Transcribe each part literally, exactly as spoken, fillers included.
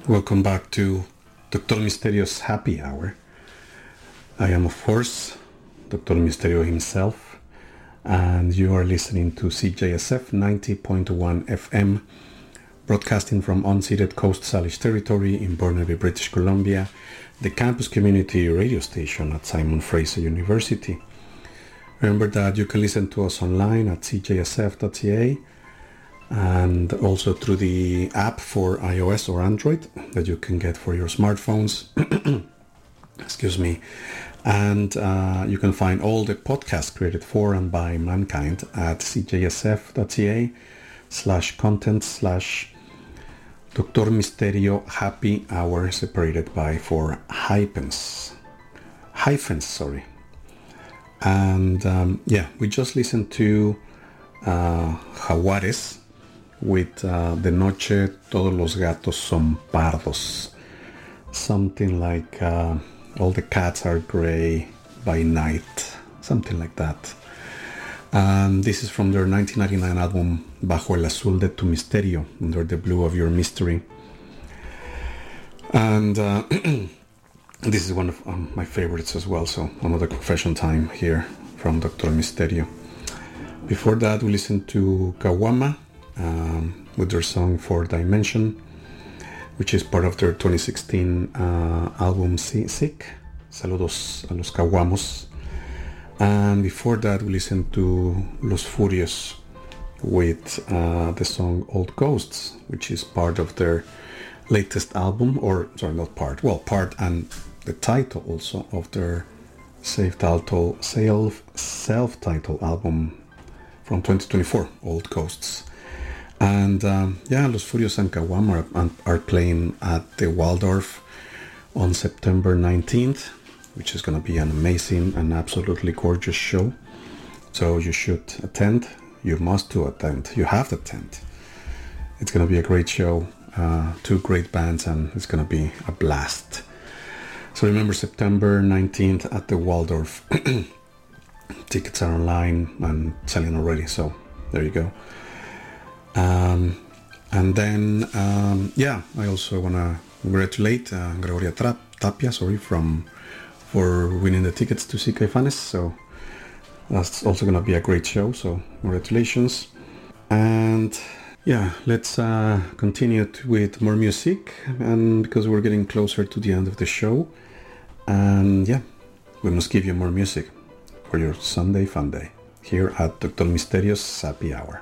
Welcome back to Doctor Misterio's Happy Hour. I am, of course, Doctor Misterio himself, and you are listening to C J S F ninety point one F M, broadcasting from unceded Coast Salish territory in Burnaby, British Columbia, the campus community radio station at Simon Fraser University. Remember that you can listen to us online at c j s f dot c a and also through the app for iOS or Android that you can get for your smartphones. Excuse me. And uh, you can find all the podcasts created for and by mankind at c j s f dot c a slash content slash Doctor Misterio Happy Hour, separated by four hyphens. Hyphens, sorry. And um, yeah, we just listened to uh, Jaguares with uh, De Noche Todos los Gatos Son Pardos. Something like uh, All the Cats Are Grey by Night. Something like that. And this is from their nineteen ninety-nine album Bajo el Azul de Tu Misterio, Under the Blue of Your Mystery. And uh, this is one of um, my favorites as well, so another confession time here from Doctor Misterio. Before that, we listened to Kawama um, with their song Four Dimension, which is part of their twenty sixteen uh, album Sick. Saludos a los Kawamos. And before that, we listened to Los Furios with uh, the song Old Ghosts, which is part of their latest album, or sorry, not part, well, part and the title also of their self-titled self, self-titled album from twenty twenty-four, Old Ghosts. And um, yeah, Los Furios and Kawam are, are playing at the Waldorf on September nineteenth, which is going to be an amazing and absolutely gorgeous show. So you should attend. You must to attend. You have to attend. It's going to be a great show. Uh, two great bands, and it's going to be a blast. So remember, September nineteenth at the Waldorf. Tickets are online and selling already, so there you go. Um, and then, um, yeah, I also want to congratulate uh, Gregoria Tra- Tapia, sorry, from for winning the tickets to see Caifanes. So that's also going to be a great show, so congratulations. And yeah, let's uh, continue t- with more music, and because we're getting closer to the end of the show. And yeah, we must give you more music for your Sunday fun day here at Doctor Misterio's Happy Hour.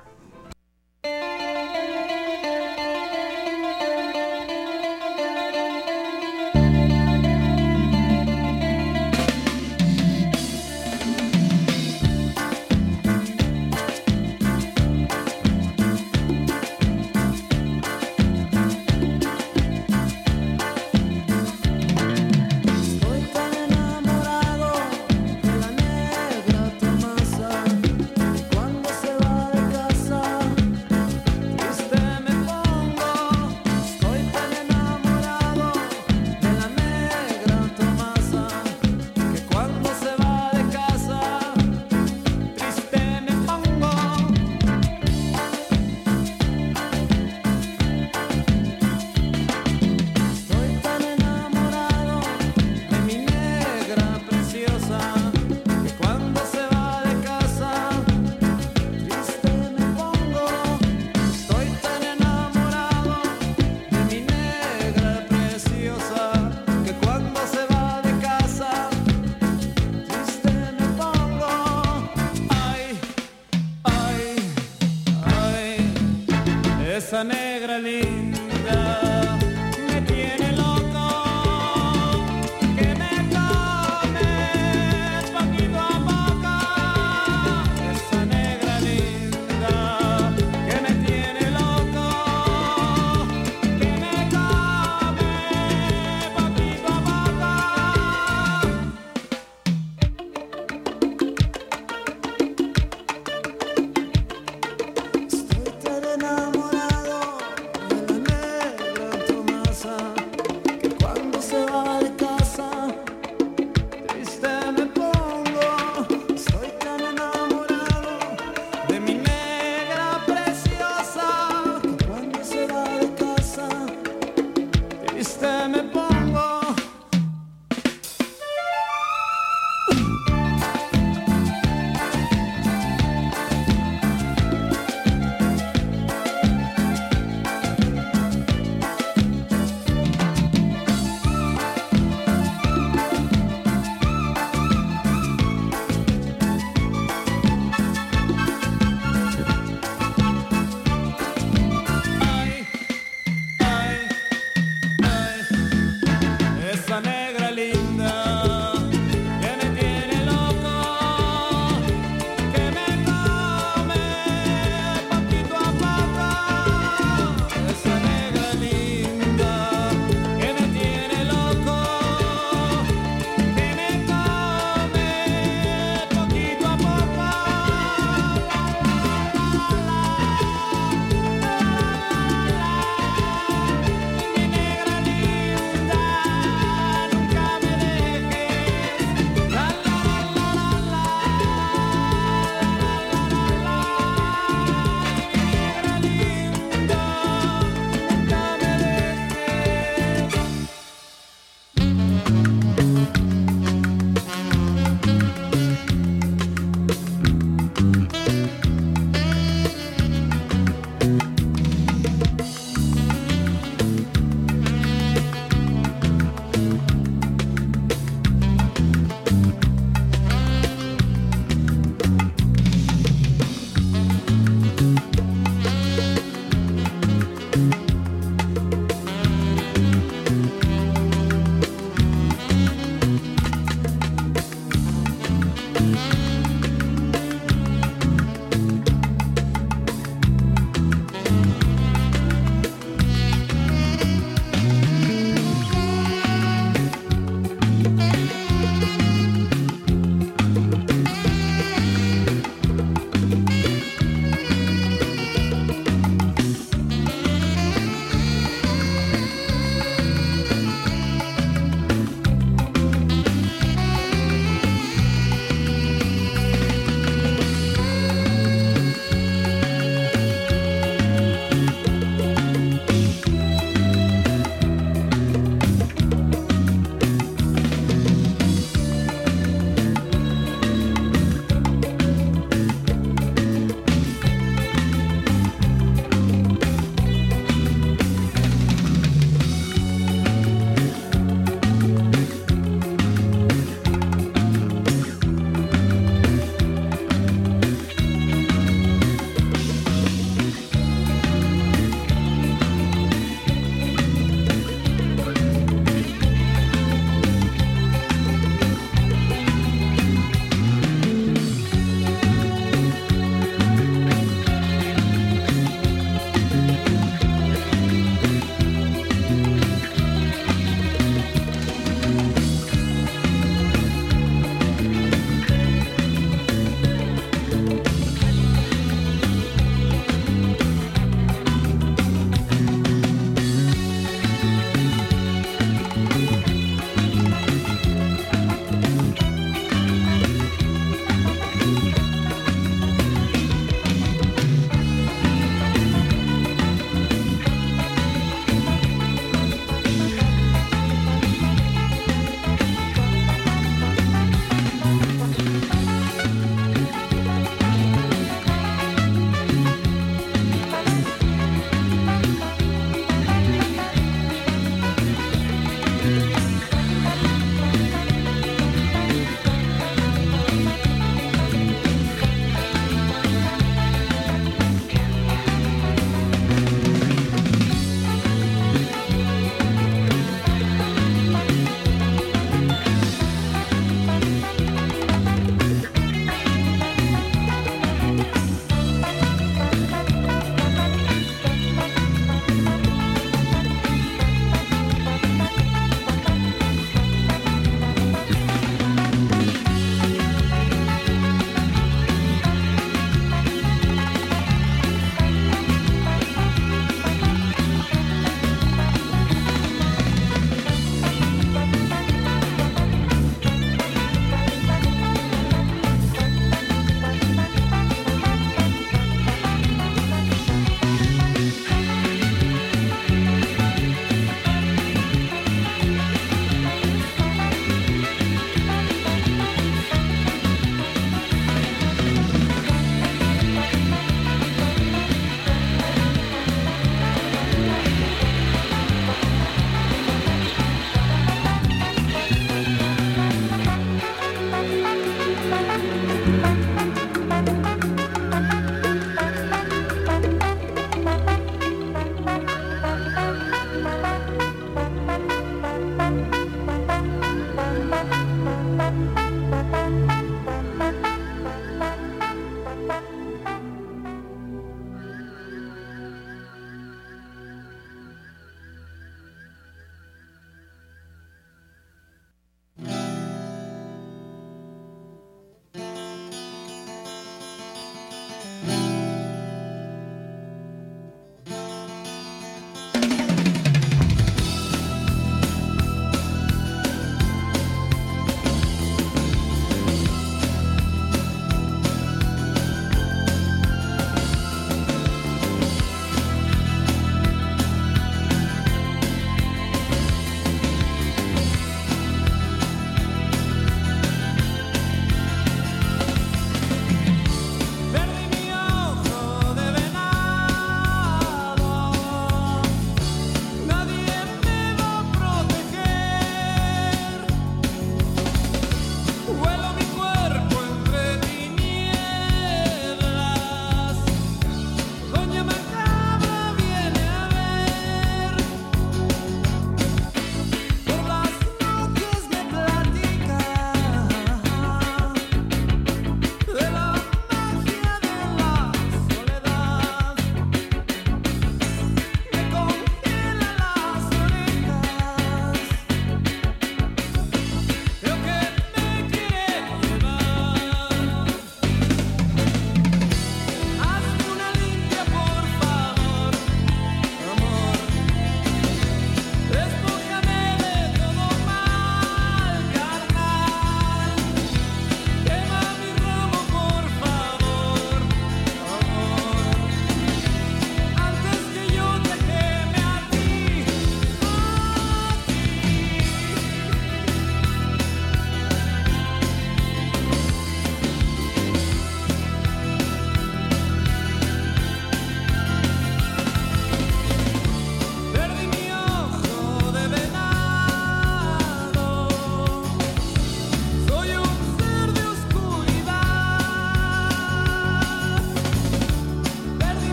Cuando se va de casa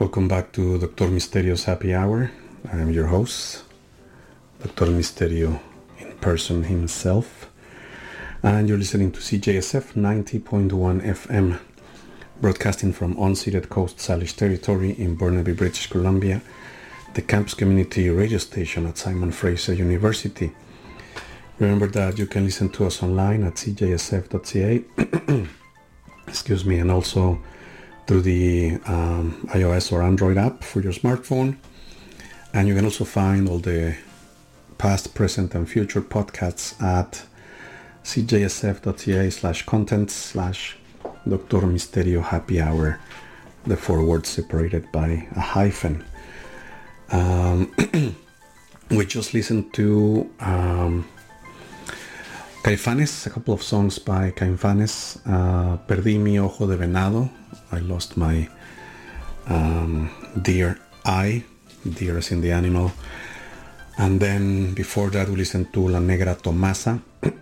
Welcome back to Doctor Misterio's Happy Hour. I'm your host, Doctor Misterio in person himself. And you're listening to C J S F ninety point one F M, broadcasting from unceded Coast Salish territory in Burnaby, British Columbia, the campus community radio station at Simon Fraser University. Remember that you can listen to us online at c j s f dot c a, excuse me, and also through the um, iOS or Android app for your smartphone. And you can also find all the past, present, and future podcasts at c j s f dot c a slash content slash Doctor Misterio Happy Hour, the four words separated by a hyphen. Um, we just listened to um, Caifanes, a couple of songs by Caifanes. Uh, Perdí mi ojo de venado. I lost my um, deer eye, deer as in the animal. And then before that we listened to La Negra Tomasa,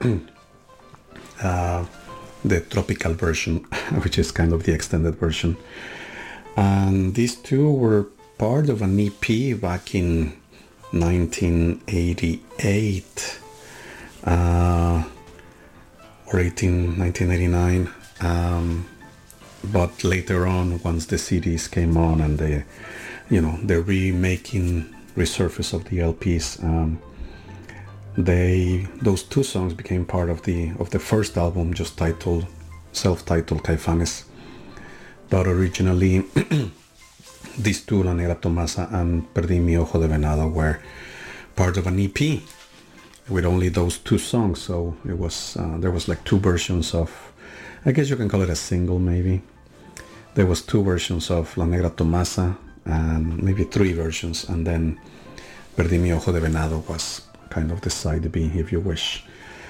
uh, the tropical version, which is kind of the extended version. And these two were part of an E P back in nineteen eighty-eight. Uh, or eighteen, nineteen eighty-nine, um, but later on, once the C Ds came on and the, you know, the remaking, resurface of the L Ps, um, they those two songs became part of the of the first album, just titled, self-titled Caifanes. But originally, these two, La Negra Tomasa and Perdí mi ojo de venado, were part of an E P with only those two songs. So it was uh, there was like two versions of, I guess you can call it a single maybe. There was two versions of La Negra Tomasa and maybe three versions, and then Perdí mi ojo de venado was kind of the side B, if you wish.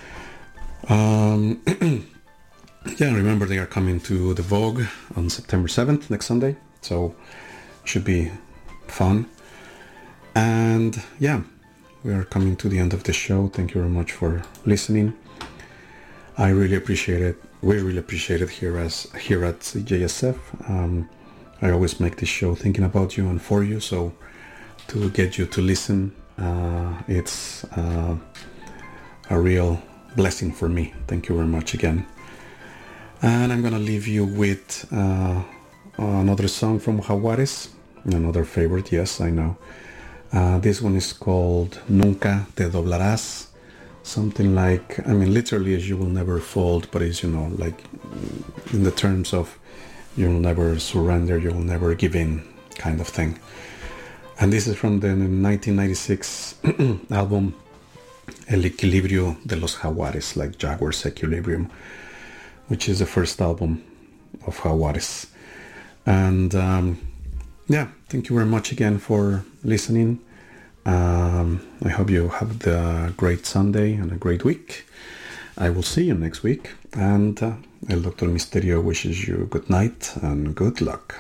Um, yeah, remember they are coming to the Vogue on September seventh, next Sunday, so should be fun. And yeah, we are coming to the end of the show. Thank you very much for listening. I really appreciate it. We really appreciate it here as here at C J S F. Um, I always make this show thinking about you and for you. So to get you to listen, uh, it's uh, a real blessing for me. Thank you very much again. And I'm gonna leave you with uh, another song from Jaguares, another favorite. Yes, I know. Uh, this one is called Nunca te doblarás, something like, I mean, literally as you will never fold, but it's, you know, like in the terms of you'll never surrender, you'll never give in kind of thing. And this is from the nineteen ninety-six album El Equilibrio de los Jaguares, like Jaguar's Equilibrium, which is the first album of Jaguares. And um, yeah, thank you very much again for listening. Um, I hope you have a great Sunday and a great week. I will see you next week. And uh, El Doctor Misterio wishes you good night and good luck.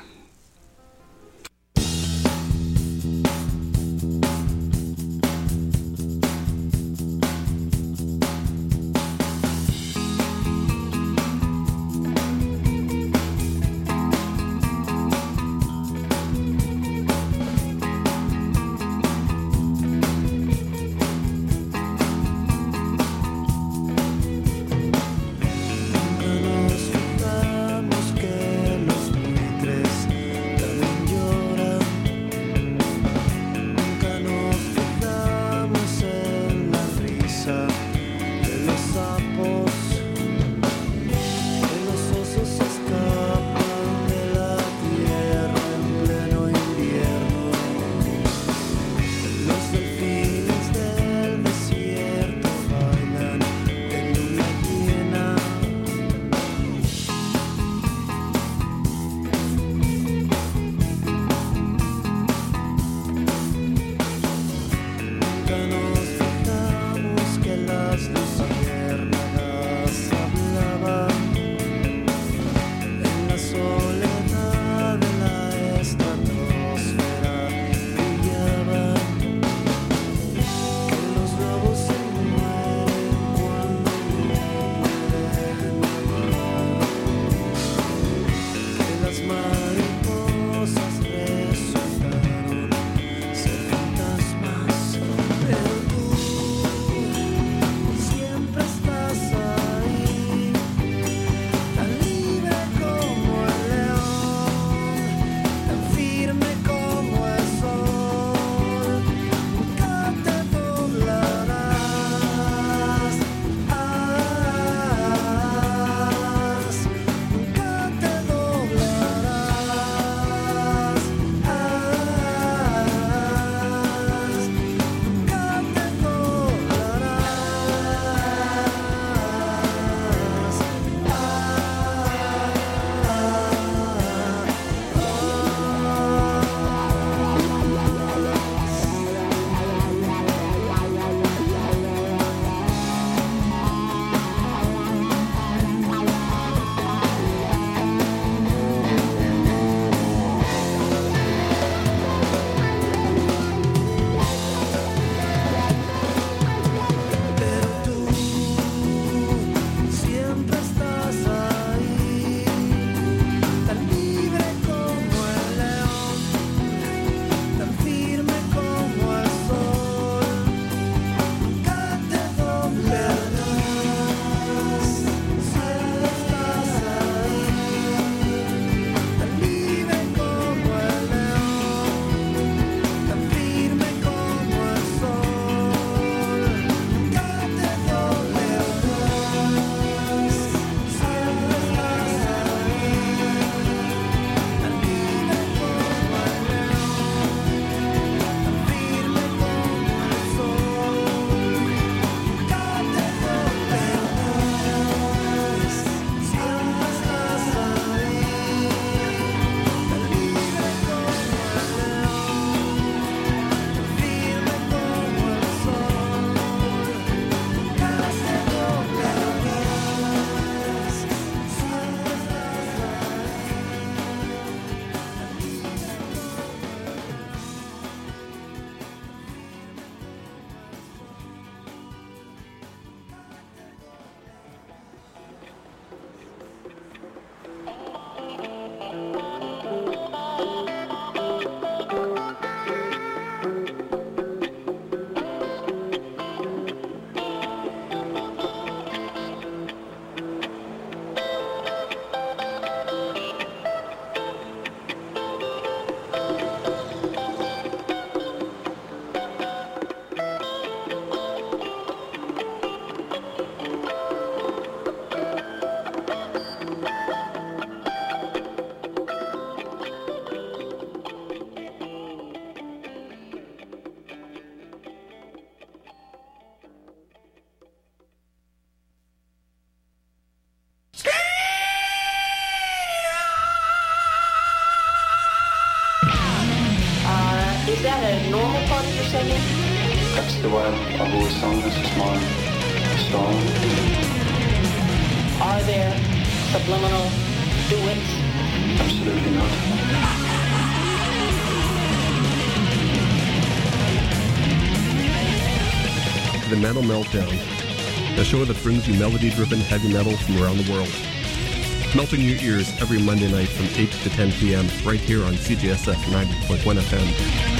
Nos fijamos que los buitres singing? That's the way I've always sung. This is my style. Are there subliminal duets? Absolutely not. The Metal Meltdown, a show that brings you melody-driven heavy metal from around the world. Melting your ears every Monday night from eight to ten p.m. right here on C J S F ninety point one F M.